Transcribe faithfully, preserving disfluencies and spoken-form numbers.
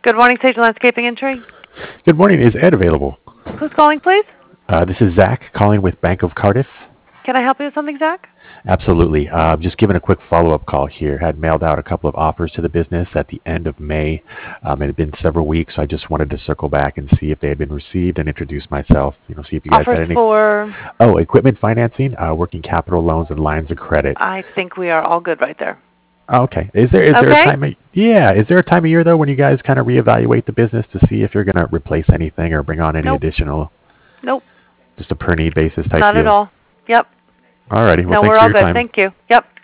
Good morning, Sage Landscaping and Tree. Good morning. Is Ed available? Who's calling, please? Uh, this is Zach calling with Bank of Cardiff. Can I help you with something, Zach? Absolutely. Uh, just giving a quick follow-up call here. Had mailed out a couple of offers to the business at the end of May. Um, it had been several weeks, so I just wanted to circle back and see if they had been received and introduce myself. You know, see if you guys Offers had any. for, Oh, equipment financing, uh, working capital loans, and lines of credit. I think we are all good right there. Oh, okay. Is there is there a Okay? time? Of, yeah. Is there a time of year though when you guys kind of reevaluate the business to see if you're going to replace anything or bring on any Nope. additional? Nope. Just a per need basis type Not at deal. all. Yep. Alrighty. Well, No, thanks we're for all your good. time. Thank you. Yep.